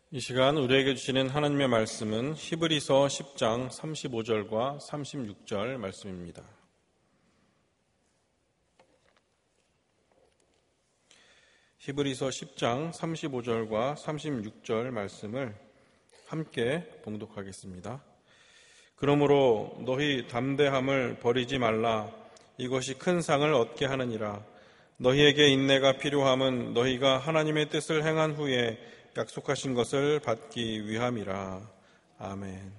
이 시간 우리에게 주시는 하나님의 말씀은 히브리서 10장 35절과 36절 말씀입니다. 히브리서 10장 35절과 36절 말씀을 함께 봉독하겠습니다. 그러므로 너희 담대함을 버리지 말라. 이것이 큰 상을 얻게 하느니라. 너희에게 인내가 필요함은 너희가 하나님의 뜻을 행한 후에 약속하신 것을 받기 위함이라. 아멘.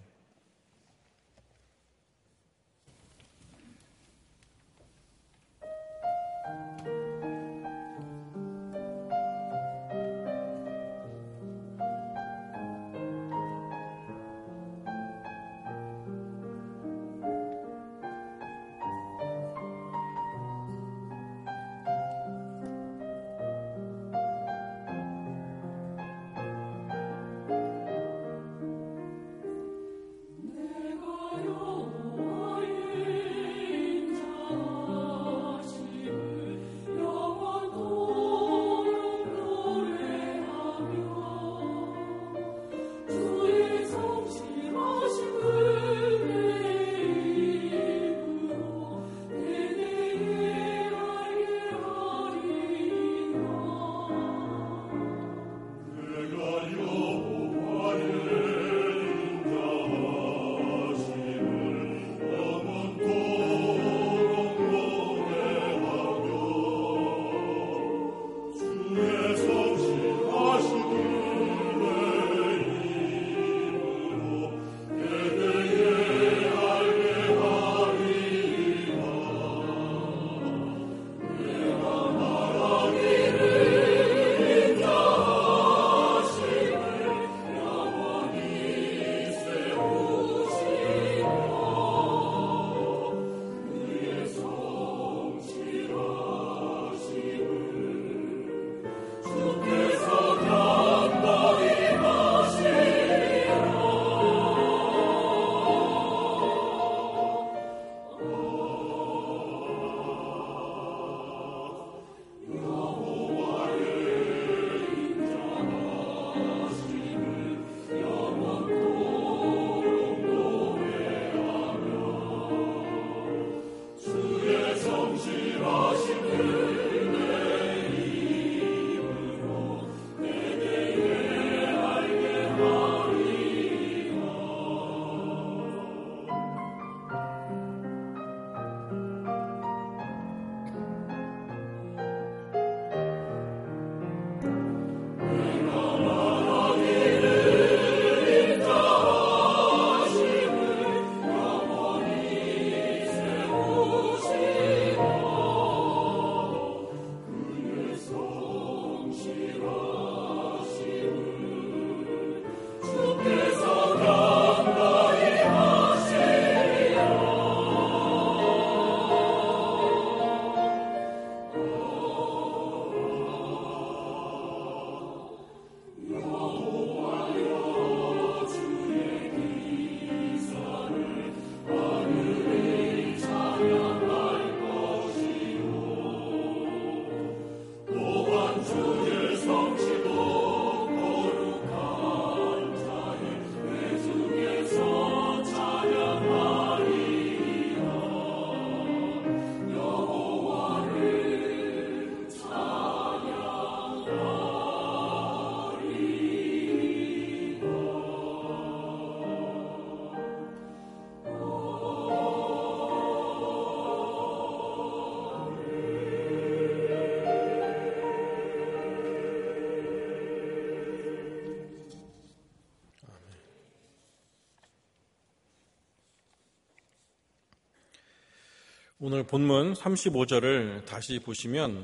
오늘 본문 35절을 다시 보시면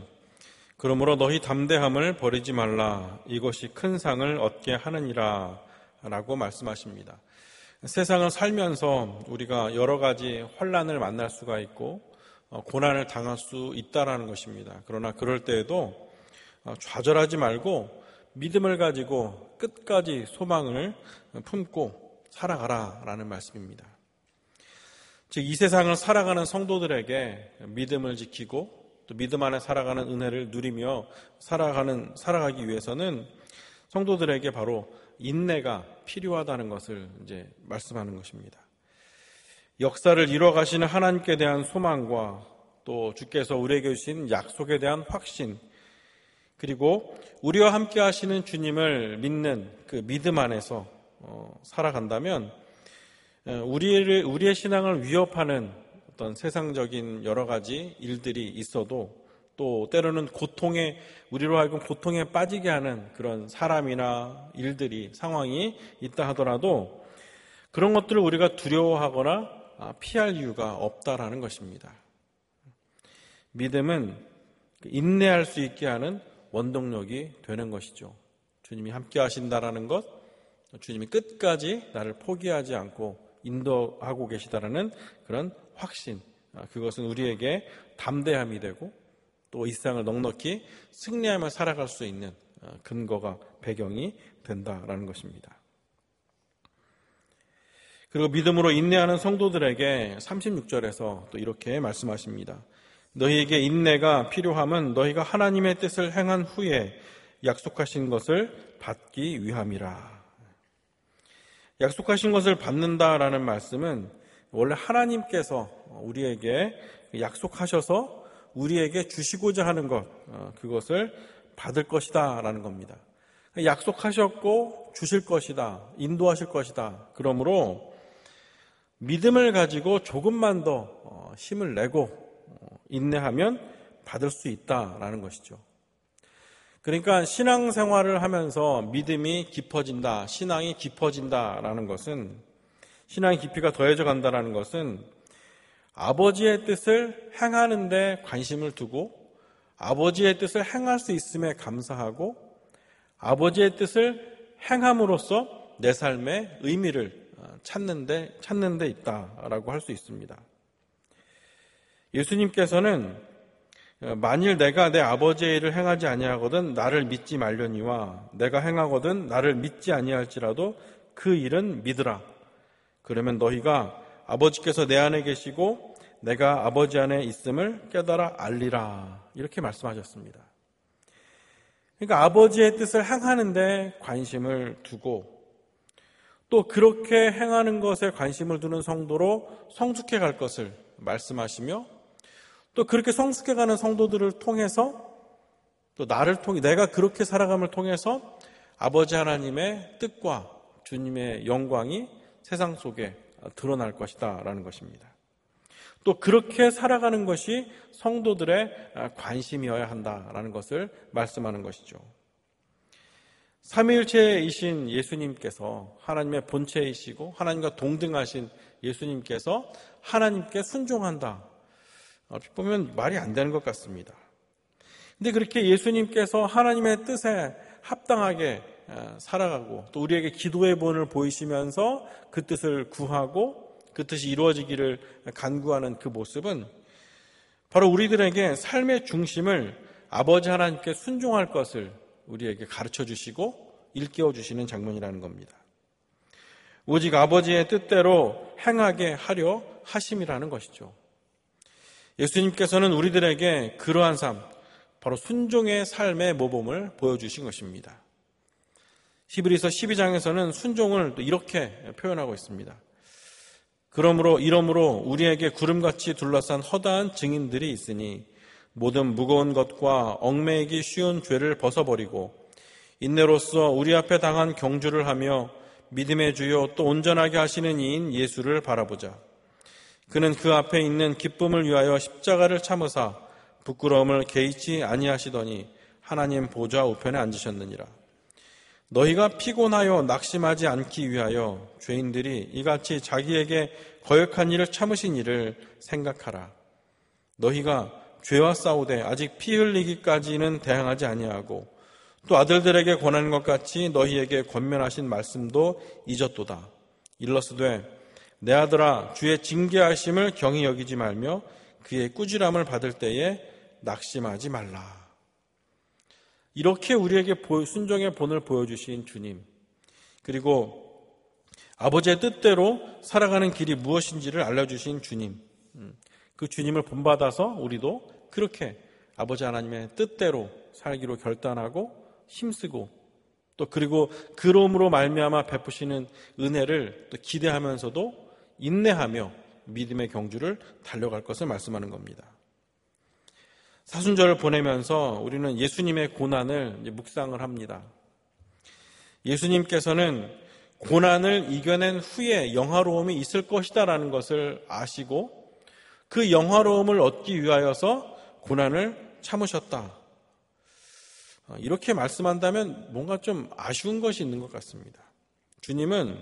그러므로 너희 담대함을 버리지 말라. 이것이 큰 상을 얻게 하느니라 라고 말씀하십니다. 세상을 살면서 우리가 여러 가지 환난을 만날 수가 있고 고난을 당할 수 있다라는 것입니다. 그러나 그럴 때에도 좌절하지 말고 믿음을 가지고 끝까지 소망을 품고 살아가라라는 말씀입니다. 즉 이 세상을 살아가는 성도들에게 믿음을 지키고 또 믿음 안에 살아가는 은혜를 누리며 살아가기 위해서는 성도들에게 바로 인내가 필요하다는 것을 이제 말씀하는 것입니다. 역사를 이루어 가시는 하나님께 대한 소망과 또 주께서 우리에게 주신 약속에 대한 확신, 그리고 우리와 함께 하시는 주님을 믿는 그 믿음 안에서 살아간다면 우리의 신앙을 위협하는 어떤 세상적인 여러 가지 일들이 있어도, 또 때로는 우리로 하여금 고통에 빠지게 하는 그런 사람이나 일들이, 상황이 있다 하더라도 그런 것들을 우리가 두려워하거나 피할 이유가 없다라는 것입니다. 믿음은 인내할 수 있게 하는 원동력이 되는 것이죠. 주님이 함께 하신다라는 것, 주님이 끝까지 나를 포기하지 않고 인도하고 계시다라는 그런 확신, 그것은 우리에게 담대함이 되고 또 이 세상을 넉넉히 승리하며 살아갈 수 있는 근거가, 배경이 된다라는 것입니다. 그리고 믿음으로 인내하는 성도들에게 36절에서 또 이렇게 말씀하십니다. 너희에게 인내가 필요함은 너희가 하나님의 뜻을 행한 후에 약속하신 것을 받기 위함이라. 약속하신 것을 받는다라는 말씀은 원래 하나님께서 우리에게 약속하셔서 우리에게 주시고자 하는 것, 그것을 받을 것이다 라는 겁니다. 약속하셨고 주실 것이다, 인도하실 것이다. 그러므로 믿음을 가지고 조금만 더 힘을 내고 인내하면 받을 수 있다라는 것이죠. 그러니까 신앙생활을 하면서 믿음이 깊어진다, 신앙이 깊어진다라는 것은, 신앙의 깊이가 더해져 간다라는 것은 아버지의 뜻을 행하는 데 관심을 두고 아버지의 뜻을 행할 수 있음에 감사하고 아버지의 뜻을 행함으로써 내 삶의 의미를 찾는 데 있다라고 할 수 있습니다. 예수님께서는 만일 내가 내 아버지의 일을 행하지 아니하거든 나를 믿지 말려니와 내가 행하거든 나를 믿지 아니할지라도 그 일은 믿으라. 그러면 너희가 아버지께서 내 안에 계시고 내가 아버지 안에 있음을 깨달아 알리라. 이렇게 말씀하셨습니다. 그러니까 아버지의 뜻을 행하는 데 관심을 두고 또 그렇게 행하는 것에 관심을 두는 성도로 성숙해 갈 것을 말씀하시며, 또 그렇게 성숙해가는 성도들을 통해서 또 나를 통해 내가 그렇게 살아감을 통해서 아버지 하나님의 뜻과 주님의 영광이 세상 속에 드러날 것이다 라는 것입니다. 또 그렇게 살아가는 것이 성도들의 관심이어야 한다라는 것을 말씀하는 것이죠. 삼위일체이신 예수님께서, 하나님의 본체이시고 하나님과 동등하신 예수님께서 하나님께 순종한다. 얼핏 보면 말이 안 되는 것 같습니다. 근데 그렇게 예수님께서 하나님의 뜻에 합당하게 살아가고 또 우리에게 기도의 본을 보이시면서 그 뜻을 구하고 그 뜻이 이루어지기를 간구하는 그 모습은 바로 우리들에게 삶의 중심을 아버지 하나님께 순종할 것을 우리에게 가르쳐 주시고 일깨워 주시는 장면이라는 겁니다. 오직 아버지의 뜻대로 행하게 하려 하심이라는 것이죠. 예수님께서는 우리들에게 그러한 삶, 바로 순종의 삶의 모범을 보여주신 것입니다. 히브리서 12장에서는 순종을 또 이렇게 표현하고 있습니다. 이러므로 우리에게 구름같이 둘러싼 허다한 증인들이 있으니 모든 무거운 것과 얽매이기 쉬운 죄를 벗어버리고 인내로써 우리 앞에 당한 경주를 하며 믿음의 주요 또 온전하게 하시는 이인 예수를 바라보자. 그는 그 앞에 있는 기쁨을 위하여 십자가를 참으사 부끄러움을 개의치 아니하시더니 하나님 보좌 우편에 앉으셨느니라. 너희가 피곤하여 낙심하지 않기 위하여 죄인들이 이같이 자기에게 거역한 일을 참으신 일을 생각하라. 너희가 죄와 싸우되 아직 피 흘리기까지는 대항하지 아니하고 또 아들들에게 권하는 것 같이 너희에게 권면하신 말씀도 잊었도다. 일러스되 내 아들아 주의 징계하심을 경히 여기지 말며 그의 꾸지람을 받을 때에 낙심하지 말라. 이렇게 우리에게 순종의 본을 보여주신 주님, 그리고 아버지의 뜻대로 살아가는 길이 무엇인지를 알려주신 주님, 그 주님을 본받아서 우리도 그렇게 아버지 하나님의 뜻대로 살기로 결단하고 힘쓰고 또 그리고 그럼으로 말미암아 베푸시는 은혜를 또 기대하면서도 인내하며 믿음의 경주를 달려갈 것을 말씀하는 겁니다. 사순절을 보내면서 우리는 예수님의 고난을 묵상을 합니다. 예수님께서는 고난을 이겨낸 후에 영화로움이 있을 것이다라는 것을 아시고 그 영화로움을 얻기 위하여서 고난을 참으셨다. 이렇게 말씀한다면 뭔가 좀 아쉬운 것이 있는 것 같습니다. 주님은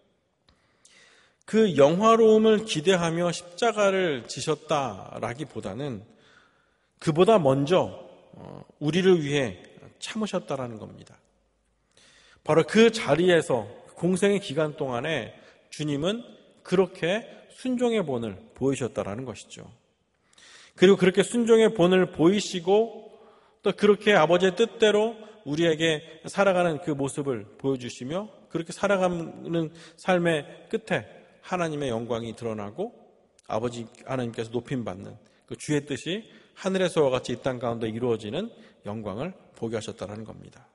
그 영화로움을 기대하며 십자가를 지셨다라기보다는 그보다 먼저 우리를 위해 참으셨다라는 겁니다. 바로 그 자리에서 공생의 기간 동안에 주님은 그렇게 순종의 본을 보이셨다라는 것이죠. 그리고 그렇게 순종의 본을 보이시고 또 그렇게 아버지의 뜻대로 우리에게 살아가는 그 모습을 보여주시며 그렇게 살아가는 삶의 끝에 하나님의 영광이 드러나고 아버지 하나님께서 높임받는 그 주의 뜻이 하늘에서와 같이 이 땅 가운데 이루어지는 영광을 보게 하셨다는 겁니다.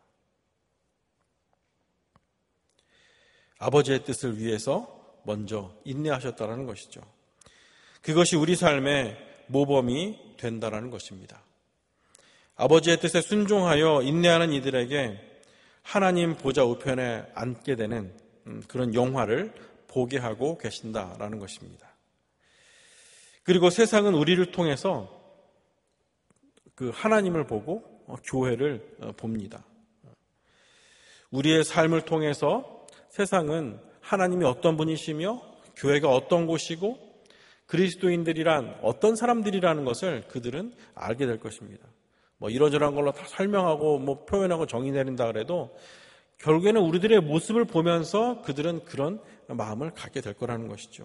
아버지의 뜻을 위해서 먼저 인내하셨다는 것이죠. 그것이 우리 삶의 모범이 된다는 것입니다. 아버지의 뜻에 순종하여 인내하는 이들에게 하나님 보좌 우편에 앉게 되는 그런 영화를 보게 하고 계신다라는 것입니다. 그리고 세상은 우리를 통해서 그 하나님을 보고 교회를 봅니다. 우리의 삶을 통해서 세상은 하나님이 어떤 분이시며 교회가 어떤 곳이고 그리스도인들이란 어떤 사람들이라는 것을 그들은 알게 될 것입니다. 이러저러한 걸로 다 설명하고 표현하고 정의 내린다 그래도 결국에는 우리들의 모습을 보면서 그들은 그런 마음을 갖게 될 거라는 것이죠.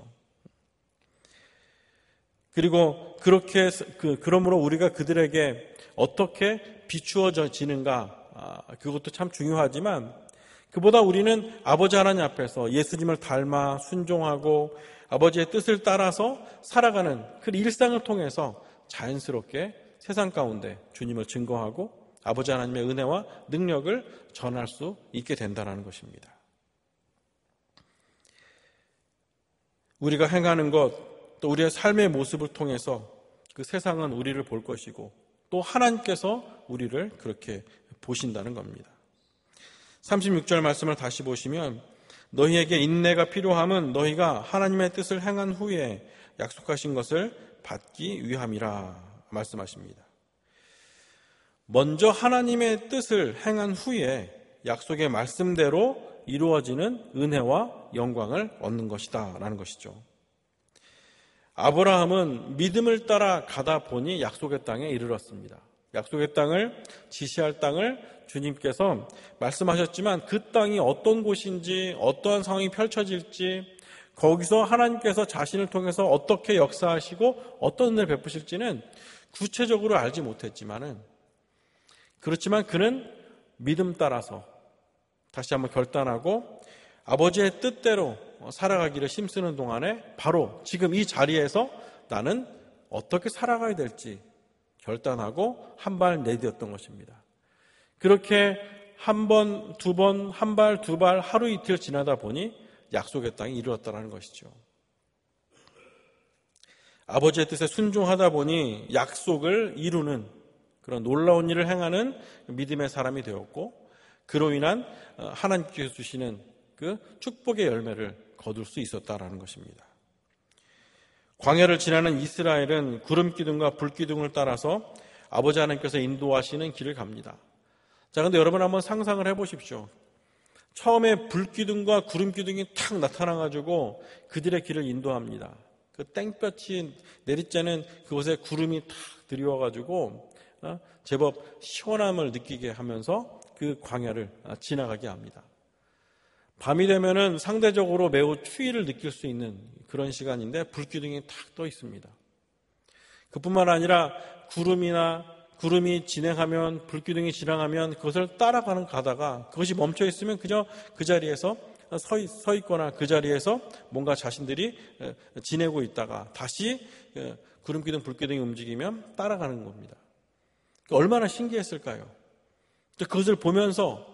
그리고 그러므로 우리가 그들에게 어떻게 비추어지는가 그것도 참 중요하지만 그보다 우리는 아버지 하나님 앞에서 예수님을 닮아 순종하고 아버지의 뜻을 따라서 살아가는 그 일상을 통해서 자연스럽게 세상 가운데 주님을 증거하고 아버지 하나님의 은혜와 능력을 전할 수 있게 된다는 것입니다. 우리가 행하는 것, 또 우리의 삶의 모습을 통해서 그 세상은 우리를 볼 것이고 또 하나님께서 우리를 그렇게 보신다는 겁니다. 36절 말씀을 다시 보시면 너희에게 인내가 필요함은 너희가 하나님의 뜻을 행한 후에 약속하신 것을 받기 위함이라 말씀하십니다. 먼저 하나님의 뜻을 행한 후에 약속의 말씀대로 이루어지는 은혜와 영광을 얻는 것이다 라는 것이죠. 아브라함은 믿음을 따라 가다 보니 약속의 땅에 이르렀습니다. 약속의 땅을 지시할 땅을 주님께서 말씀하셨지만 그 땅이 어떤 곳인지 어떠한 상황이 펼쳐질지 거기서 하나님께서 자신을 통해서 어떻게 역사하시고 어떤 은혜를 베푸실지는 구체적으로 알지 못했지만 그렇지만 그는 믿음 따라서 다시 한번 결단하고 아버지의 뜻대로 살아가기를 힘쓰는 동안에 바로 지금 이 자리에서 나는 어떻게 살아가야 될지 결단하고 한 발 내디뎠던 것입니다. 그렇게 한 번, 두 번, 한 발, 두 발 하루 이틀 지나다 보니 약속의 땅이 이루어졌다는 것이죠. 아버지의 뜻에 순종하다 보니 약속을 이루는 그런 놀라운 일을 행하는 믿음의 사람이 되었고 그로 인한 하나님께서 주시는 그 축복의 열매를 거둘 수 있었다라는 것입니다. 광야를 지나는 이스라엘은 구름 기둥과 불 기둥을 따라서 아버지 하나님께서 인도하시는 길을 갑니다. 자, 근데 여러분 한번 상상을 해보십시오. 처음에 불 기둥과 구름 기둥이 탁 나타나가지고 그들의 길을 인도합니다. 그 땡볕이 내리쬐는 그곳에 구름이 탁 들이워가지고 제법 시원함을 느끼게 하면서 그 광야를 지나가게 합니다. 밤이 되면은 상대적으로 매우 추위를 느낄 수 있는 그런 시간인데 불기둥이 탁 떠 있습니다. 그뿐만 아니라 구름이 진행하면 불기둥이 지나가면 그것을 따라가는 가다가 그것이 멈춰 있으면 그저 그 자리에서 서 있거나 그 자리에서 뭔가 자신들이 지내고 있다가 다시 구름기둥 불기둥이 움직이면 따라가는 겁니다. 얼마나 신기했을까요? 그것을 보면서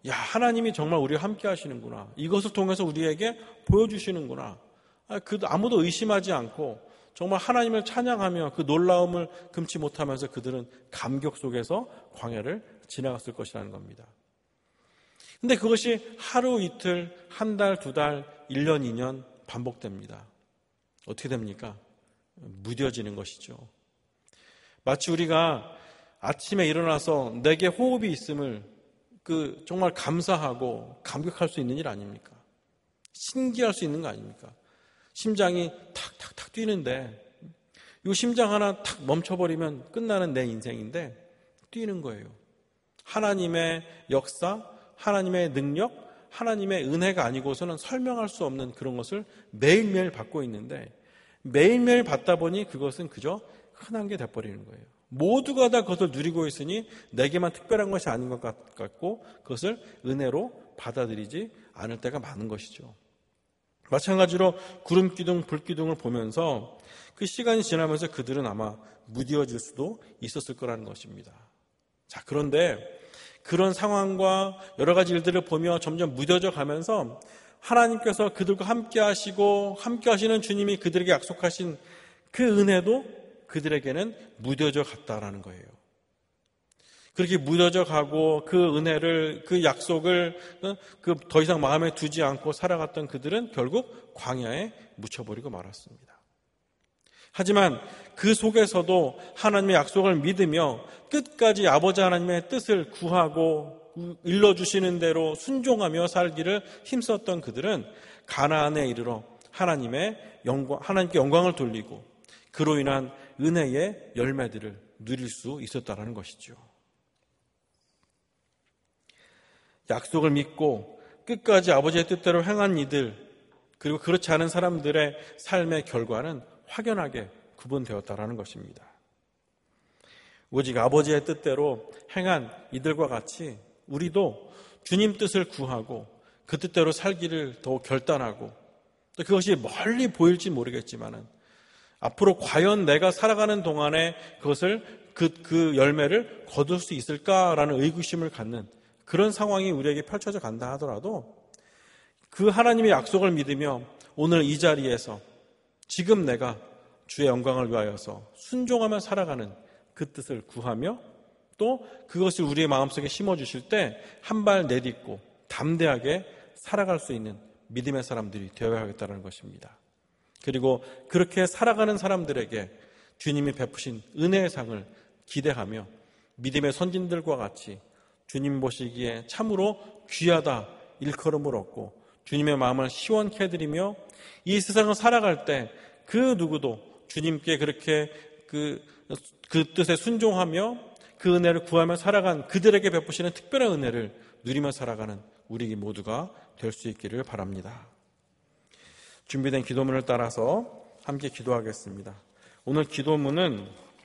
야, 하나님이 정말 우리와 함께 하시는구나. 이것을 통해서 우리에게 보여주시는구나. 아무도 의심하지 않고 정말 하나님을 찬양하며 그 놀라움을 금치 못하면서 그들은 감격 속에서 광야를 지나갔을 것이라는 겁니다. 근데 그것이 하루 이틀, 한 달, 두 달, 1년, 2년 반복됩니다. 어떻게 됩니까? 무뎌지는 것이죠. 마치 우리가 아침에 일어나서 내게 호흡이 있음을 정말 감사하고 감격할 수 있는 일 아닙니까? 신기할 수 있는 거 아닙니까? 심장이 탁탁탁 뛰는데 이 심장 하나 탁 멈춰버리면 끝나는 내 인생인데 뛰는 거예요. 하나님의 역사, 하나님의 능력, 하나님의 은혜가 아니고서는 설명할 수 없는 그런 것을 매일매일 받고 있는데 매일매일 받다 보니 그것은 그저 흔한 게 돼버리는 거예요. 모두가 다 그것을 누리고 있으니 내게만 특별한 것이 아닌 것 같고 그것을 은혜로 받아들이지 않을 때가 많은 것이죠. 마찬가지로 구름기둥, 불기둥을 보면서 그 시간이 지나면서 그들은 아마 무뎌질 수도 있었을 거라는 것입니다. 자, 그런데 그런 상황과 여러 가지 일들을 보며 점점 무뎌져 가면서 하나님께서 그들과 함께 하시고 함께 하시는 주님이 그들에게 약속하신 그 은혜도 그들에게는 무뎌져 갔다라는 거예요. 그렇게 무뎌져 가고 그 은혜를, 그 약속을 더 이상 마음에 두지 않고 살아갔던 그들은 결국 광야에 묻혀버리고 말았습니다. 하지만 그 속에서도 하나님의 약속을 믿으며 끝까지 아버지 하나님의 뜻을 구하고 일러주시는 대로 순종하며 살기를 힘썼던 그들은 가나안에 이르러 하나님께 영광을 돌리고 그로 인한 은혜의 열매들을 누릴 수 있었다는 것이죠. 약속을 믿고 끝까지 아버지의 뜻대로 행한 이들, 그리고 그렇지 않은 사람들의 삶의 결과는 확연하게 구분되었다는 것입니다. 오직 아버지의 뜻대로 행한 이들과 같이 우리도 주님 뜻을 구하고 그 뜻대로 살기를 더 결단하고 또 그것이 멀리 보일지 모르겠지만은 앞으로 과연 내가 살아가는 동안에 그것을 그 열매를 거둘 수 있을까라는 의구심을 갖는 그런 상황이 우리에게 펼쳐져 간다 하더라도 그 하나님의 약속을 믿으며 오늘 이 자리에서 지금 내가 주의 영광을 위하여서 순종하며 살아가는 그 뜻을 구하며 또 그것을 우리의 마음속에 심어주실 때 한 발 내딛고 담대하게 살아갈 수 있는 믿음의 사람들이 되어야겠다는 것입니다. 그리고 그렇게 살아가는 사람들에게 주님이 베푸신 은혜의 상을 기대하며 믿음의 선진들과 같이 주님 보시기에 참으로 귀하다 일컬음을 얻고 주님의 마음을 시원케 해드리며 이 세상을 살아갈 때 그 누구도 주님께 그렇게 그 뜻에 순종하며 그 은혜를 구하며 살아간 그들에게 베푸시는 특별한 은혜를 누리며 살아가는 우리 모두가 될 수 있기를 바랍니다. 준비된 기도문을 따라서 함께 기도하겠습니다. 오늘 기도문은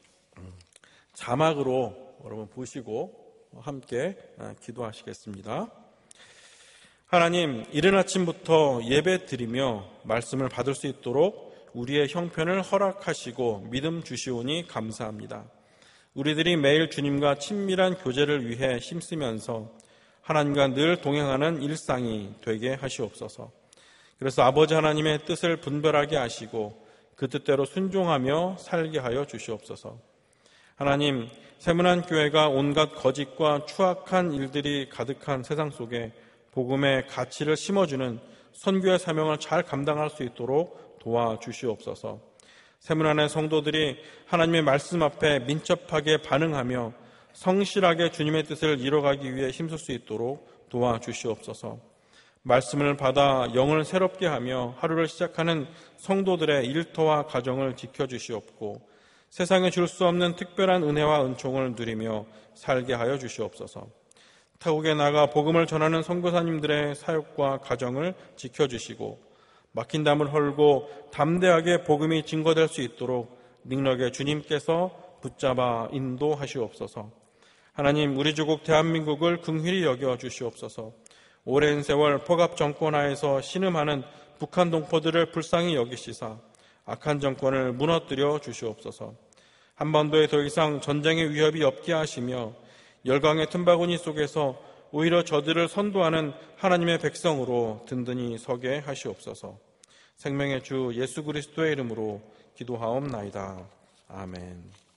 자막으로 여러분 보시고 함께 기도하시겠습니다. 하나님, 이른 아침부터 예배 드리며 말씀을 받을 수 있도록 우리의 형편을 허락하시고 믿음 주시오니 감사합니다. 우리들이 매일 주님과 친밀한 교제를 위해 힘쓰면서 하나님과 늘 동행하는 일상이 되게 하시옵소서. 그래서 아버지 하나님의 뜻을 분별하게 하시고 그 뜻대로 순종하며 살게 하여 주시옵소서. 하나님, 세문안 교회가 온갖 거짓과 추악한 일들이 가득한 세상 속에 복음의 가치를 심어주는 선교의 사명을 잘 감당할 수 있도록 도와주시옵소서. 세문안의 성도들이 하나님의 말씀 앞에 민첩하게 반응하며 성실하게 주님의 뜻을 이뤄가기 위해 힘쓸 수 있도록 도와주시옵소서. 말씀을 받아 영을 새롭게 하며 하루를 시작하는 성도들의 일터와 가정을 지켜주시옵고 세상에 줄 수 없는 특별한 은혜와 은총을 누리며 살게 하여 주시옵소서. 타국에 나가 복음을 전하는 선교사님들의 사역과 가정을 지켜주시고 막힌 담을 헐고 담대하게 복음이 증거될 수 있도록 능력의 주님께서 붙잡아 인도하시옵소서. 하나님, 우리 조국 대한민국을 긍휼히 여겨 주시옵소서. 오랜 세월 포갑 정권 하에서 신음하는 북한 동포들을 불쌍히 여기시사 악한 정권을 무너뜨려 주시옵소서. 한반도에 더 이상 전쟁의 위협이 없게 하시며 열강의 틈바구니 속에서 오히려 저들을 선도하는 하나님의 백성으로 든든히 서게 하시옵소서. 생명의 주 예수 그리스도의 이름으로 기도하옵나이다. 아멘.